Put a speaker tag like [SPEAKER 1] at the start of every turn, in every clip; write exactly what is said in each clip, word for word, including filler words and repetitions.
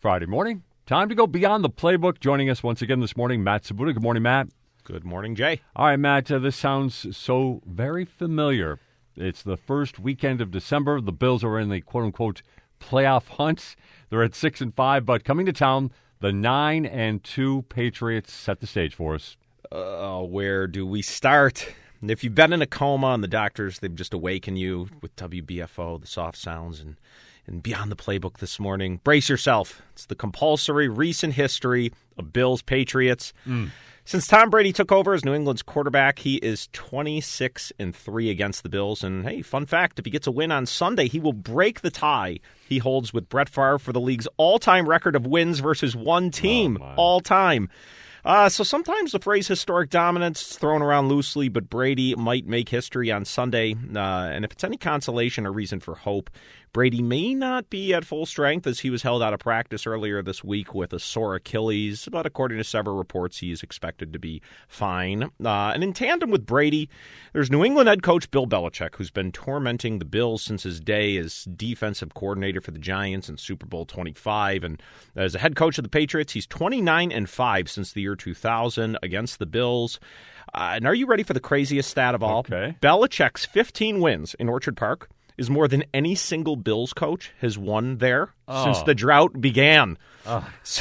[SPEAKER 1] Friday morning. Time to go beyond the playbook. Joining us once again this morning, Matt Sabuda. Good morning, Matt.
[SPEAKER 2] Good morning, Jay.
[SPEAKER 1] All right, Matt, uh, this sounds so very familiar. It's the first weekend of December. The Bills are in the quote-unquote playoff hunt. They're at six and five, but coming to town, the nine and two Patriots set the stage for us.
[SPEAKER 2] Uh, where do we start? If you've been in a coma and the doctors, they've just awakened you with W B F O, the soft sounds, and, and beyond the playbook this morning, brace yourself. It's the compulsory recent history of Bills-Patriots. Mm. Since Tom Brady took over as New England's quarterback, he is twenty-six and three against the Bills. And hey, fun fact, if he gets a win on Sunday, he will break the tie he holds with Brett Favre for the league's all-time record of wins versus one team, oh all-time. Uh, so sometimes the phrase historic dominance is thrown around loosely, but Brady might make history on Sunday. Uh, and if it's any consolation or reason for hope, Brady may not be at full strength as he was held out of practice earlier this week with a sore Achilles, but according to several reports, he is expected to be fine. Uh, and in tandem with Brady, there's New England head coach Bill Belichick, who's been tormenting the Bills since his day as defensive coordinator for the Giants in Super Bowl twenty-five. And as a head coach of the Patriots, he's twenty-nine and five since the year two thousand against the Bills. Uh, and are you ready for the craziest stat of all?
[SPEAKER 1] Okay.
[SPEAKER 2] Belichick's fifteen wins in Orchard Park is more than any single Bills coach has won there oh. since the drought began. Oh. So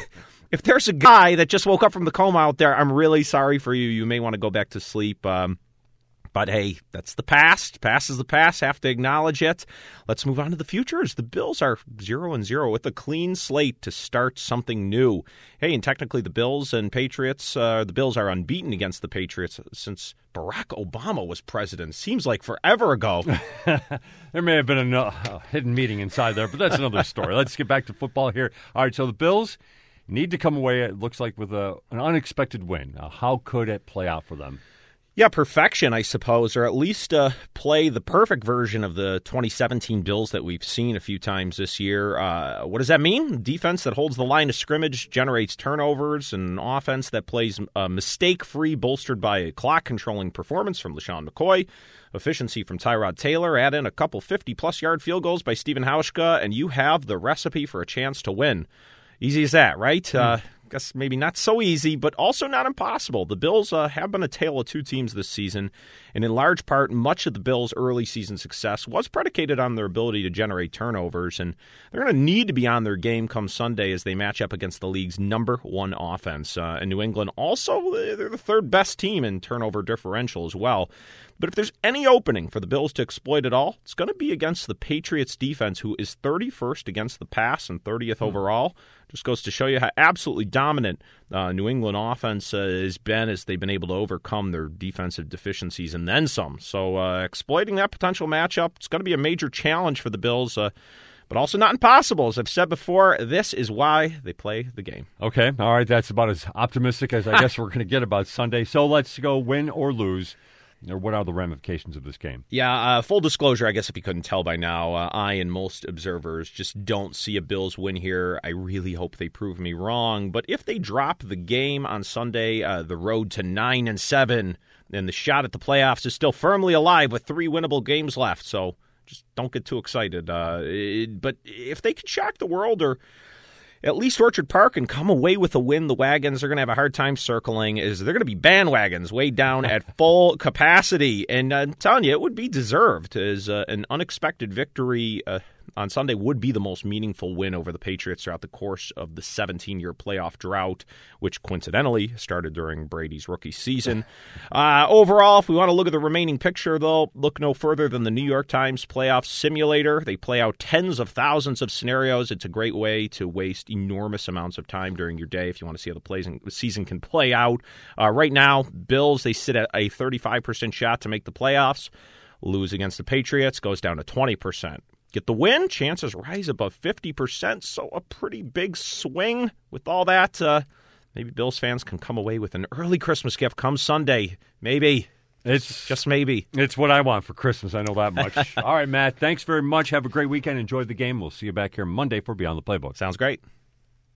[SPEAKER 2] if there's a guy that just woke up from the coma out there, I'm really sorry for you. You may want to go back to sleep. Um, but hey, that's the past. Past is the past. Have to acknowledge it. Let's move on to the future as the Bills are zero and zero with a clean slate to start something new. Hey, and technically the Bills and Patriots, uh, the Bills are unbeaten against the Patriots since Barack Obama was president. Seems like forever ago.
[SPEAKER 1] There may have been a no- uh, hidden meeting inside there, but that's another story. Let's get back to football here. All right, so the Bills need to come away, it looks like, with a, an unexpected win. Uh, how could it play out for them?
[SPEAKER 2] Yeah, perfection, I suppose, or at least uh, play the perfect version of the twenty seventeen Bills that we've seen a few times this year. Uh, what does that mean? Defense that holds the line of scrimmage, generates turnovers, and offense that plays uh, mistake-free, bolstered by a clock-controlling performance from LaShawn McCoy, efficiency from Tyrod Taylor, add in a couple fifty-plus yard field goals by Stephen Hauschka, and you have the recipe for a chance to win. Easy as that, right? Mm. Uh, I guess maybe not so easy, but also not impossible. The Bills uh, have been a tale of two teams this season, and in large part, much of the Bills' early season success was predicated on their ability to generate turnovers, and they're going to need to be on their game come Sunday as they match up against the league's number one offense. Uh, and New England also, they're the third best team in turnover differential as well. But if there's any opening for the Bills to exploit it all, it's going to be against the Patriots defense, who is thirty-first against the pass and thirtieth mm. overall. Just goes to show you how absolutely dominant uh, New England offense uh, has been as they've been able to overcome their defensive deficiencies and then some. So uh, exploiting that potential matchup, it's going to be a major challenge for the Bills, uh, but also not impossible. As I've said before, this is why they play the game.
[SPEAKER 1] Okay, all right, that's about as optimistic as I guess we're going to get about Sunday. So let's go win or lose. Or what are the ramifications of this game?
[SPEAKER 2] Yeah, uh, full disclosure, I guess if you couldn't tell by now, uh, I and most observers just don't see a Bills win here. I really hope they prove me wrong. But if they drop the game on Sunday, uh, the road to nine and seven, then the shot at the playoffs is still firmly alive with three winnable games left. So just don't get too excited. Uh, it, but if they could shock the world or at least Orchard Park and come away with a win, the wagons are going to have a hard time circling. Is they're going to be bandwagons way down at full capacity. And uh, I'm telling you, it would be deserved as uh, an unexpected victory uh, on Sunday would be the most meaningful win over the Patriots throughout the course of the seventeen-year playoff drought, which coincidentally started during Brady's rookie season. Uh, overall, if we want to look at the remaining picture, though, look no further than the New York Times Playoff Simulator. They play out tens of thousands of scenarios. It's a great way to waste enormous amounts of time during your day if you want to see how the, plays the season can play out. Uh, right now, Bills, they sit at a thirty-five percent shot to make the playoffs. Lose against the Patriots, goes down to twenty percent. Get the win, chances rise above fifty percent, so a pretty big swing. With all that, uh, maybe Bills fans can come away with an early Christmas gift come Sunday. Maybe. It's just maybe.
[SPEAKER 1] It's what I want for Christmas, I know that much. All right, Matt, thanks very much. Have a great weekend. Enjoy the game. We'll see you back here Monday for Beyond the Playbook.
[SPEAKER 2] Sounds great.